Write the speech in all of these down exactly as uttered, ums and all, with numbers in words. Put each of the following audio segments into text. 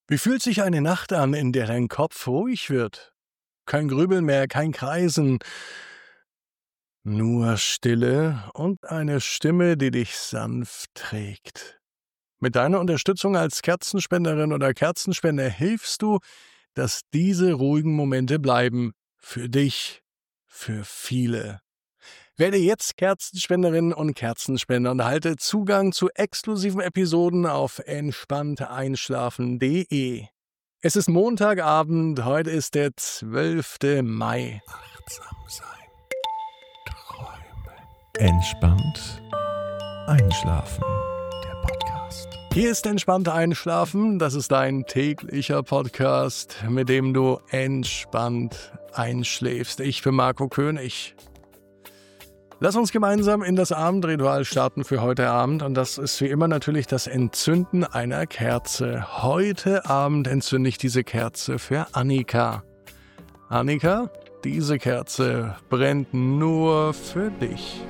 Wie fühlt sich eine Nacht an, in der dein Kopf ruhig wird? Kein Grübeln mehr, kein Kreisen, nur Stille und eine Stimme, die dich sanft trägt. Mit deiner Unterstützung als Kerzenspenderin oder Kerzenspender hilfst du, dass diese ruhigen Momente bleiben. Für dich, für viele. Werde jetzt Kerzenspenderin und Kerzenspender und erhalte Zugang zu exklusiven Episoden auf entspannt einschlafen punkt de. Es ist Montagabend, heute ist der zwölfte Mai. Achtsam sein. Träumen. Entspannt einschlafen. Der Podcast. Hier ist Entspannt Einschlafen. Das ist dein täglicher Podcast, mit dem du entspannt einschläfst. Ich bin Marco König. Lass uns gemeinsam in das Abendritual starten für heute Abend. Und das ist wie immer natürlich das Entzünden einer Kerze. Heute Abend entzünde ich diese Kerze für Annika. Annika, diese Kerze brennt nur für dich.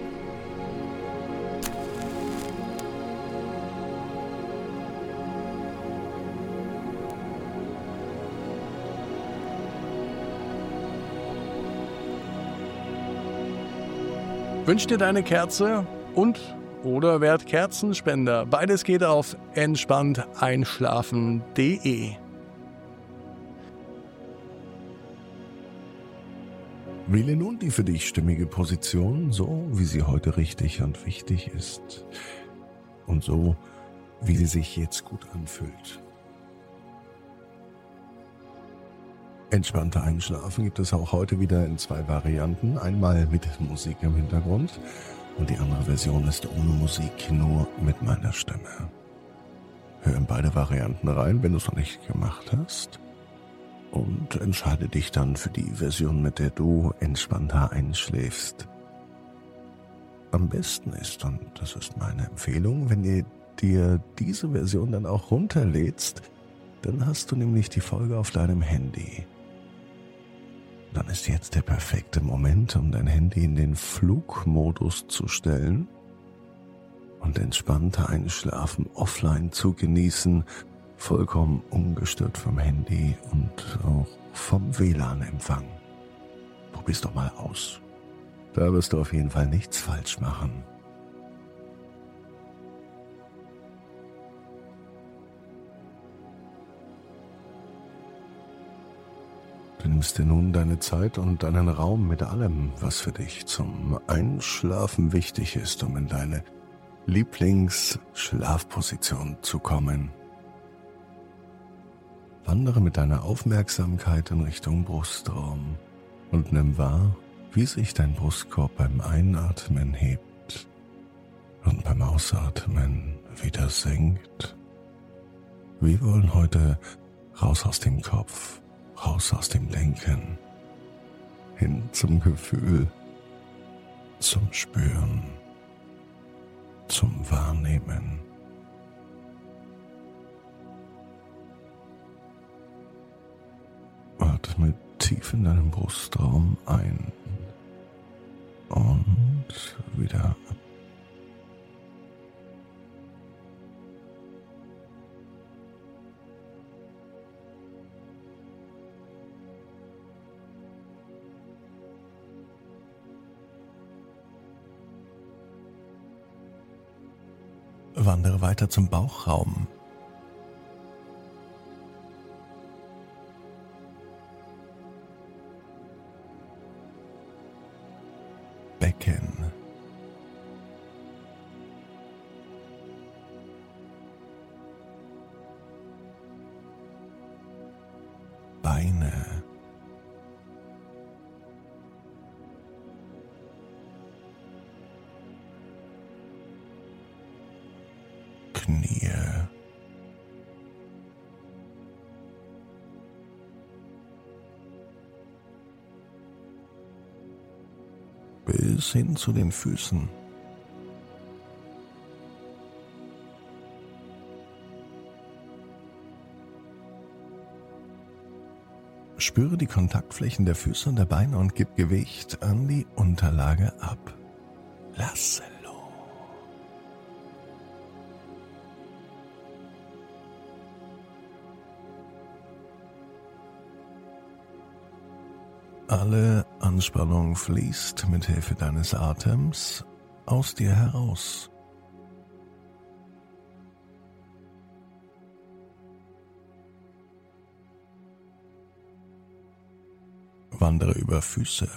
Wünsch dir deine Kerze und oder werd Kerzenspender. Beides geht auf entspannt einschlafen punkt de. Wähle nun die für dich stimmige Position, so wie sie heute richtig und wichtig ist. Und so, wie sie sich jetzt gut anfühlt. Entspannter Einschlafen gibt es auch heute wieder in zwei Varianten. Einmal mit Musik im Hintergrund und die andere Version ist ohne Musik, nur mit meiner Stimme. Hör in beide Varianten rein, wenn du es noch nicht gemacht hast. Und entscheide dich dann für die Version, mit der du entspannter einschläfst. Am besten ist, und das ist meine Empfehlung, wenn du dir diese Version dann auch runterlädst, dann hast du nämlich die Folge auf deinem Handy. Dann ist jetzt der perfekte Moment, um dein Handy in den Flugmodus zu stellen und entspannter Einschlafen offline zu genießen, vollkommen ungestört vom Handy und auch vom W L A N-Empfang. Probier's doch mal aus. Da wirst du auf jeden Fall nichts falsch machen. Du nimmst dir nun deine Zeit und deinen Raum mit allem, was für dich zum Einschlafen wichtig ist, um in deine Lieblingsschlafposition zu kommen. Wandere mit deiner Aufmerksamkeit in Richtung Brustraum und nimm wahr, wie sich dein Brustkorb beim Einatmen hebt und beim Ausatmen wieder senkt. Wir wollen heute raus aus dem Kopf, raus aus dem Denken, hin zum Gefühl, zum Spüren, zum Wahrnehmen. Atme tief in deinem Brustraum ein und wieder ab. Wandere weiter zum Bauchraum. Becken. Beine. Knie. Bis hin zu den Füßen. Spüre die Kontaktflächen der Füße und der Beine und gib Gewicht an die Unterlage ab. Lasse los. Alle Anspannung fließt mit Hilfe deines Atems aus dir heraus. Wandere über Füße,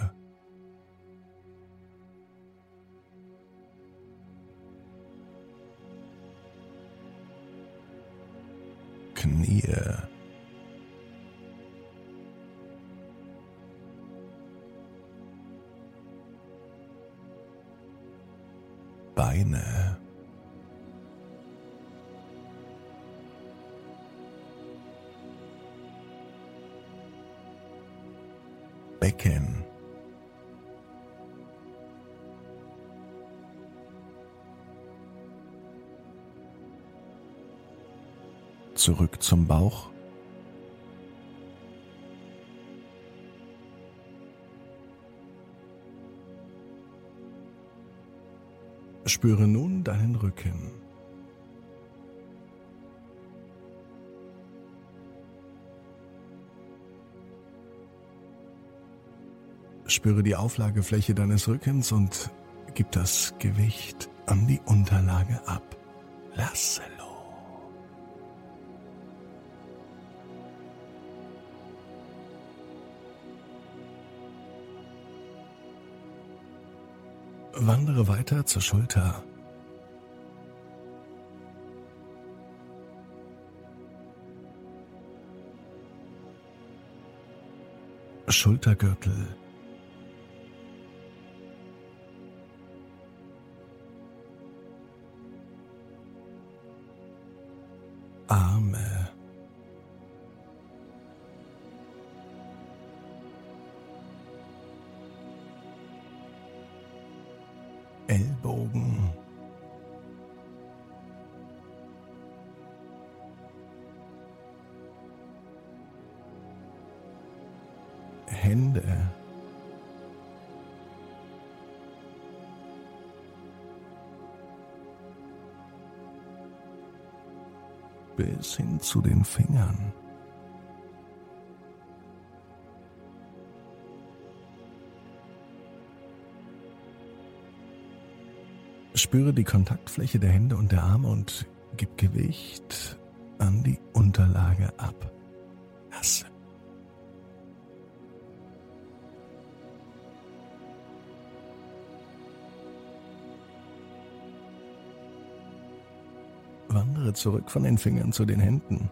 Knie, Beine, Becken, zurück zum Bauch, spüre nun deinen Rücken. Spüre die Auflagefläche deines Rückens und gib das Gewicht an die Unterlage ab. Lasse los. Wandere weiter zur Schulter. Schultergürtel. Arme. Ellbogen. Hände. Bis hin zu den Fingern. Spüre die Kontaktfläche der Hände und der Arme und gib Gewicht an die Unterlage ab. Lasse. Wandere zurück von den Fingern zu den Händen.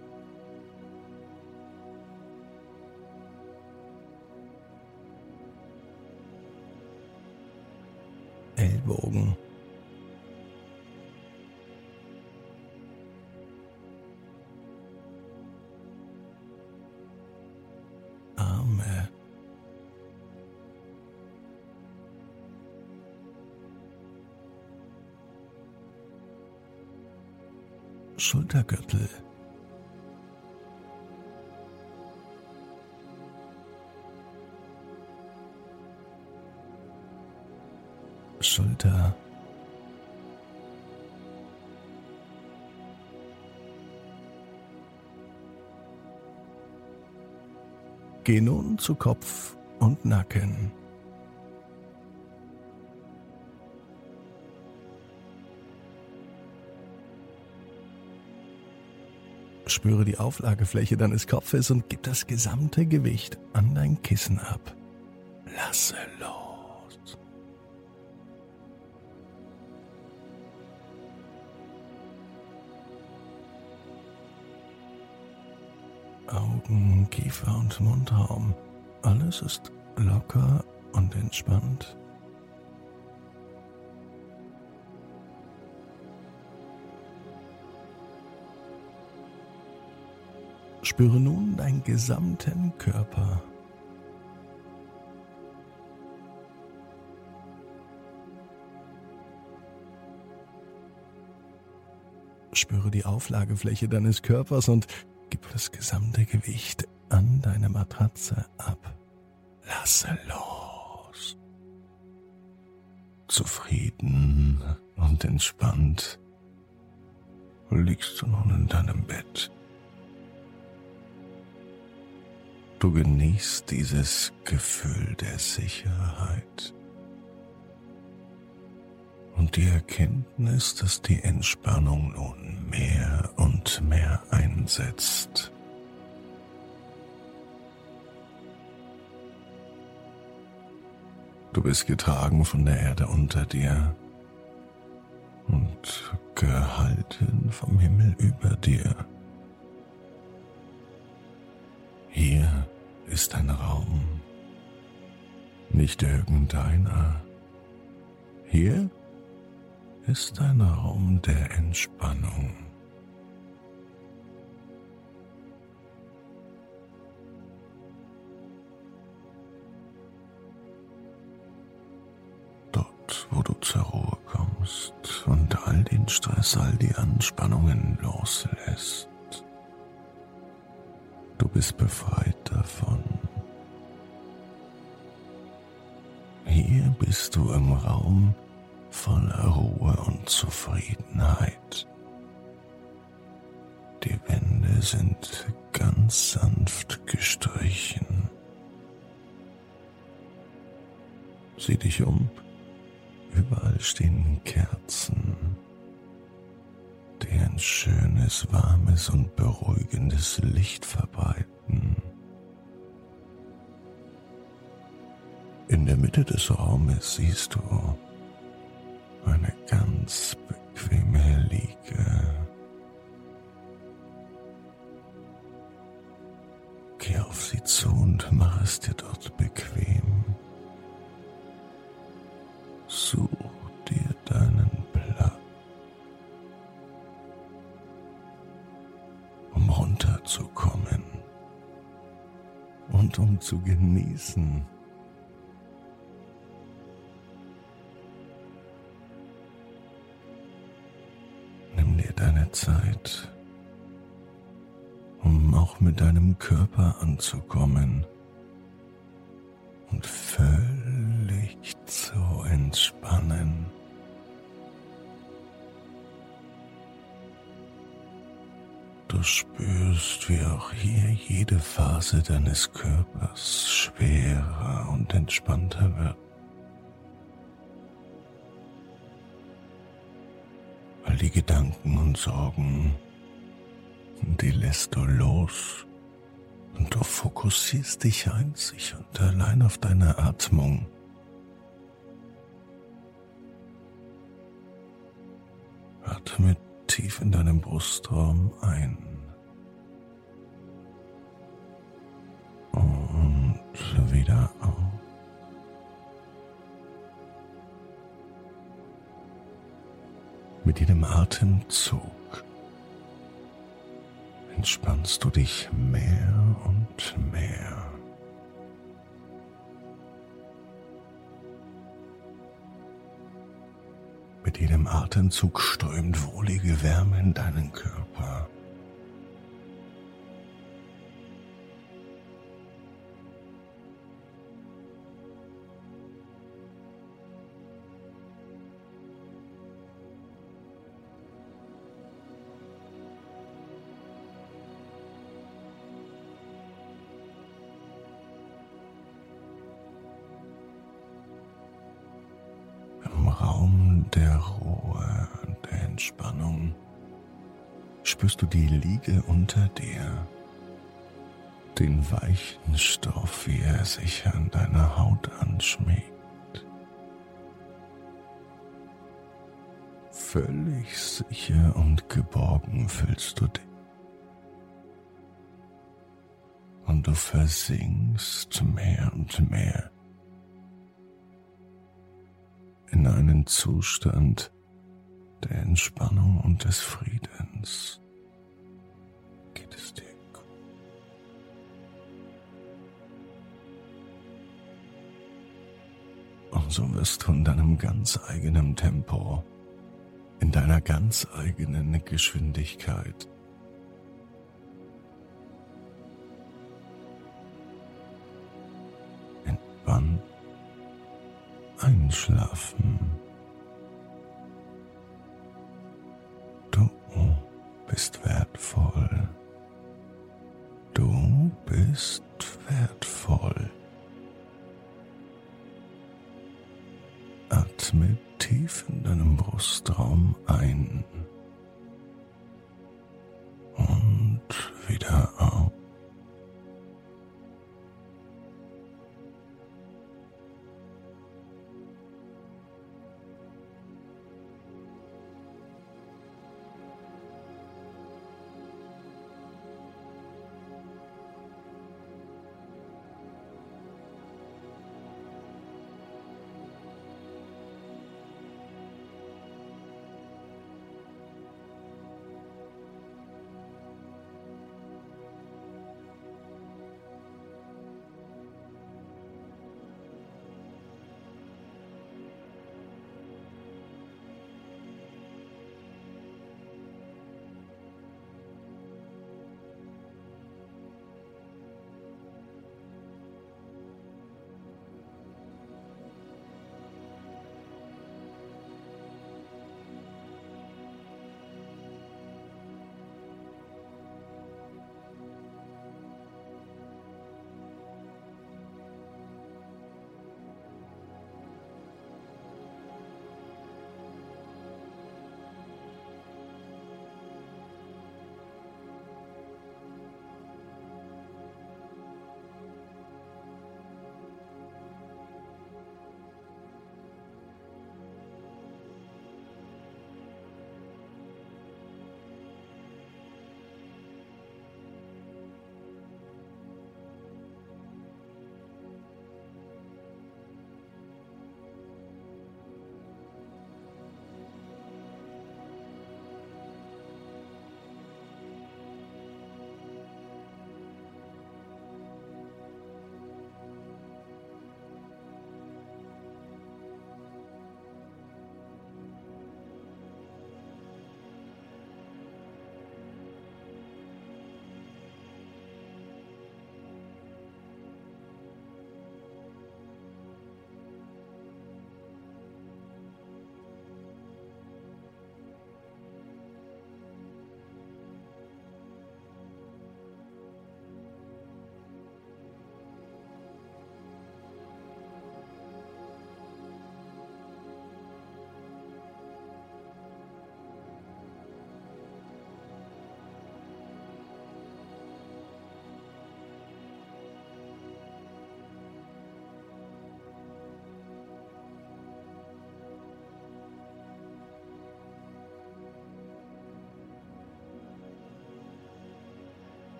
Ellbogen. Arme. Schultergürtel. Schulter. Geh nun zu Kopf und Nacken. Spüre die Auflagefläche deines Kopfes und gib das gesamte Gewicht an dein Kissen ab. Lasse los. Augen, Kiefer und Mundraum. Alles ist locker und entspannt. Spüre nun deinen gesamten Körper. Spüre die Auflagefläche deines Körpers und gib das gesamte Gewicht an deine Matratze ab. Lasse los. Zufrieden und entspannt liegst du nun in deinem Bett. Du genießt dieses Gefühl der Sicherheit und die Erkenntnis, dass die Entspannung nun mehr und mehr einsetzt. Du bist getragen von der Erde unter dir und gehalten vom Himmel über dir. Hier ist ein Raum, nicht irgendeiner. Hier ist ein Raum der Entspannung. Dort, wo du zur Ruhe kommst und all den Stress, all die Anspannungen loslässt. Du bist befreit davon. Hier bist du im Raum voller Ruhe und Zufriedenheit. Die Wände sind ganz sanft gestrichen. Sieh dich um. Überall stehen Kerzen, die ein schönes, warmes und beruhigendes Licht verbreiten. In der Mitte des Raumes siehst du eine ganz bequeme Liege. Geh auf sie zu und mach es dir dort bequem. Such dir deinen Platz, um runterzukommen und um zu genießen. Nimm dir deine Zeit, um auch mit deinem Körper anzukommen und völlig zu entspannen. Du spürst, wie auch hier jede Phase deines Körpers schwerer und entspannter wird. All die Gedanken und Sorgen, die lässt du los und du fokussierst dich einzig und allein auf deine Atmung. Atme tief in deinem Brustraum ein und wieder aus. Mit jedem Atemzug entspannst du dich mehr und mehr. Mit jedem Atemzug strömt wohlige Wärme in deinen Körper. Im Raum der Ruhe und der Entspannung spürst du die Liege unter dir, den weichen Stoff, wie er sich an deiner Haut anschmiegt. Völlig sicher und geborgen fühlst du dich. Und du versinkst mehr und mehr in einen Zustand der Entspannung und des Friedens. Geht es dir gut? Und so wirst du in deinem ganz eigenen Tempo, in deiner ganz eigenen Geschwindigkeit entspannt einschlafen. Du bist wertvoll. Du bist wertvoll. Atme tief in deinem Brustraum ein